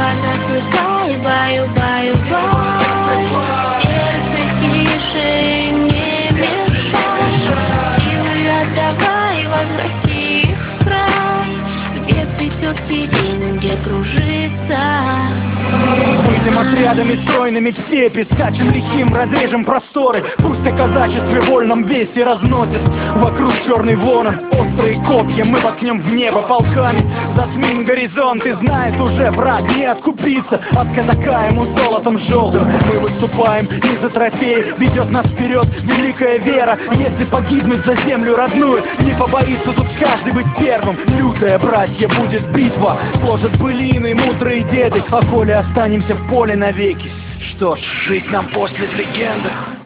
Засыпай, баю-баю-бай. Сердце тише, не мешай. Силы отдавай, возврати их в край, где цветет сирень, где кружится. Выйдем отрядами стройными к степи, скачем лихим, разрежем просторы. Пусть о казачестве вольном вести разносит вокруг черный ворон. Острые копья мы воткнем в небо полками, затмим горизонт. И знает уже враг, не откупиться от казака ему золотом желтым. Мы выступаем не за трофей, ведет нас вперед великая вера. Если погибнуть за землю родную, не побоится тут каждый быть первым. Лютая, братья, будет битва, сложат былины мудрые деды. А коли останемся в поле навеки, что ж, жить нам после в легендах.